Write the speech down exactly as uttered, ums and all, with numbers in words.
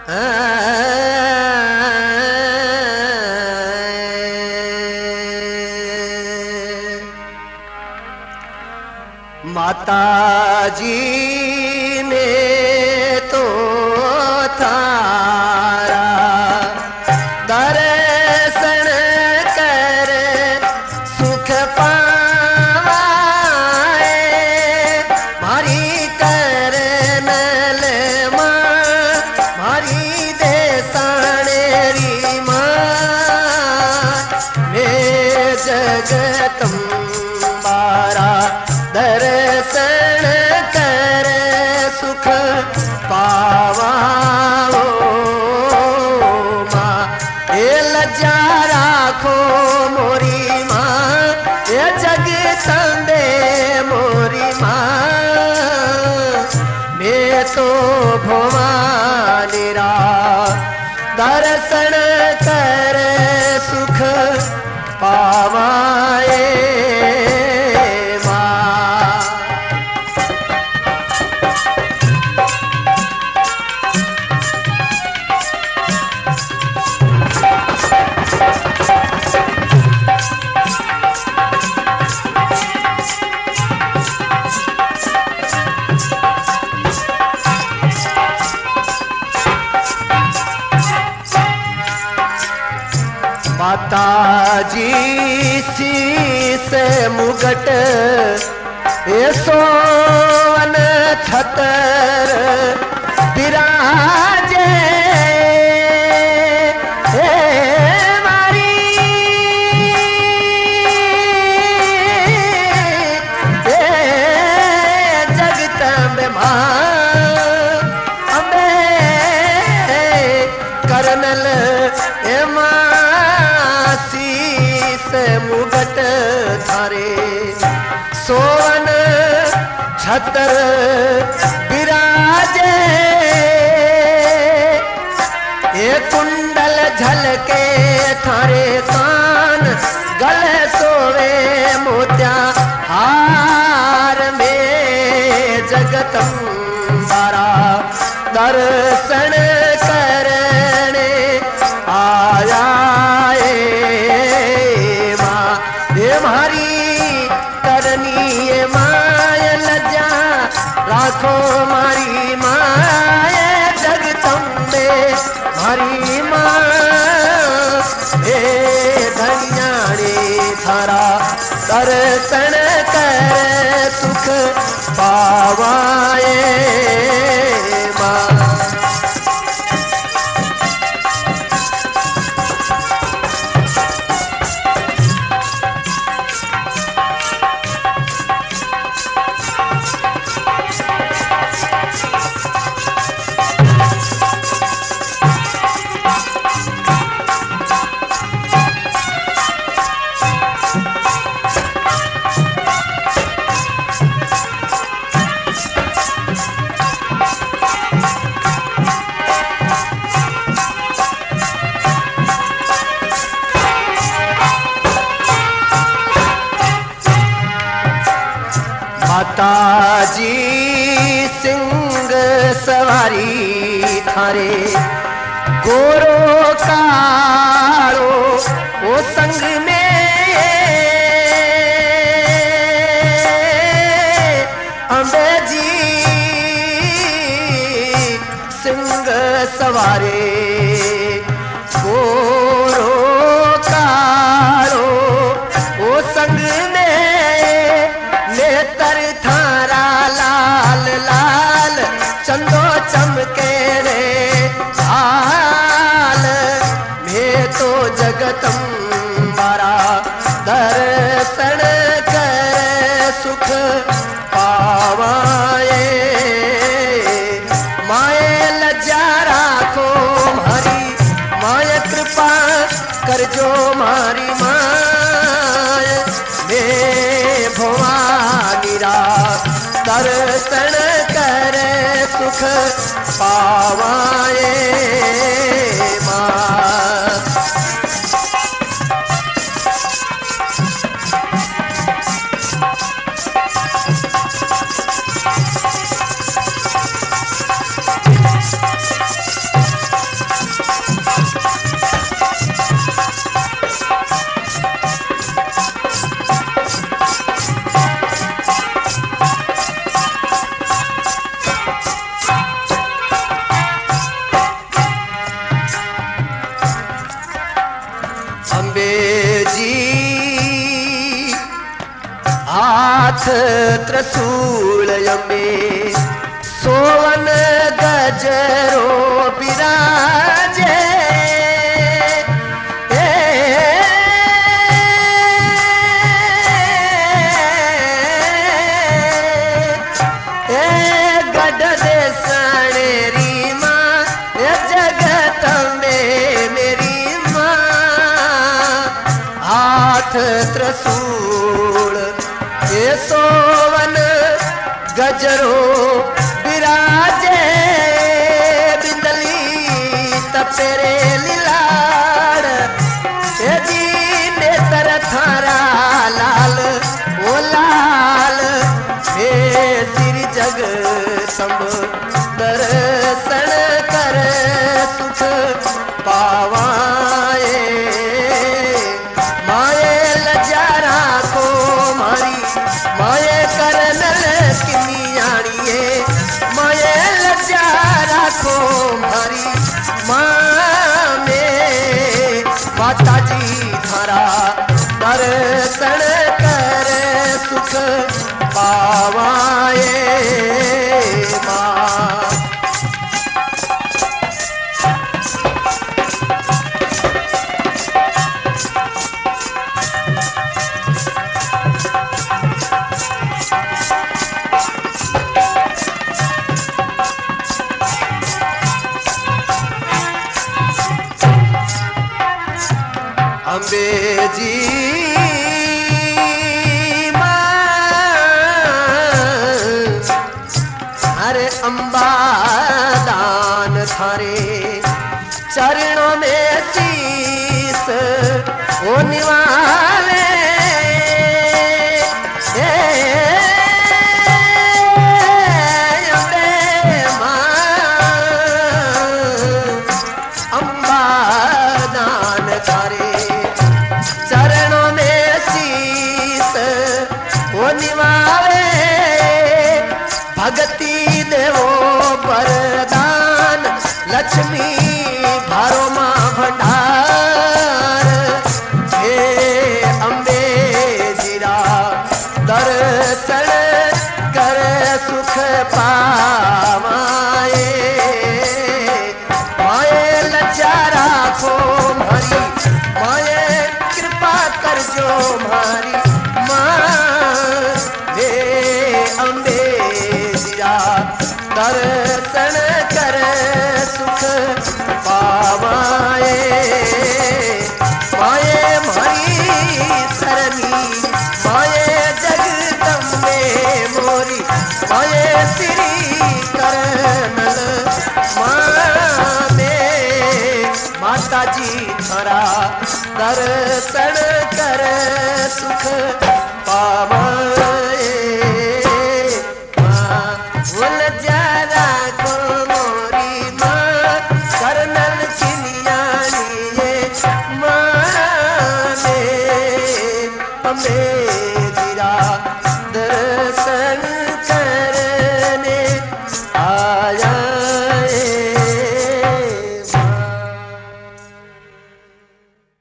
माता जी ने तो थारा दर्शन कर सुख पाए, मारी करन ले मां मारी देसाने री मां ने जगदम्बारा दर्शन कर सुख पावा माँ। ए लज्जा राखो मोरी माँ, ए जगदम्बे मोरी माँ, मैं तो भवानी रा दर्शन कर सुख पावाए। माता जी शीस मुगट ए सोन छतर विराजे, हे मारी हे जगदम्बे मां अम्बे करनल ए मां मुगट थारे सोवन छतर विराजे, ये कुंडल झलके थारे कान गले सोवे मोत्या हार में जगदम्बारा दर्शन करने आया। मारी करनी ये माय लज्जा राखो मारी माय जगदम्बे मारी माँ, हे धनियाणे थारा दर्शन कर सुख पावाए माँ। माता जी सिंह सवारी थारे गोरो कारो वो संग में अम्बे जी सिंह सवारे गोरो कारो वो संग में नेतर थारा लाल लाल चंदो चमके रे हाल में तो जगदम्बारा दर्शन कर सुख पावाए। माए लज्जा राखो मारी माए कृपा कर जो मारी माए, मैं भवानी रा दर्शन कर सुख पावाए माँ। त्रिशूल अंबे सोवन गजरो बिराजे ए, ए गढ़ दे सणेरी मां ए जगत में मेरी मां हाथ त्रिशूल ए सोवन गजरो बिराजे बिंदली तपेरे लीलाड़ ए जी नेत्र थारा लाल ओ लाल हे सिर जग संभ दर्शन कर सुख पावाए माए लजारा को मारी माए करनल किनियाणिए माए लजारा को मारी माँ में माता जी थारा दर्शन कर सुख पावाए माँ अम्बे जी हरे अम्बा दान थारे चरणों में शीस ओ निवाले अम्बे मां अम्बा दान थारे चरणों में शीस ओ निवावे भगति देवो वरदान लक्ष्मी भारो मां भंडार हे अम्बे जीरा दर्शन कर सुख पावाए माए लचारा को मारी माए कृपा कर जो मारी माँ हे अम्बे जीरा दर्शन कर सुख पावाए माए मारी सरनी माए जगदम्बे मोरी माए श्री करनल माँ में माता जी थारा दर्शन कर सुख पावा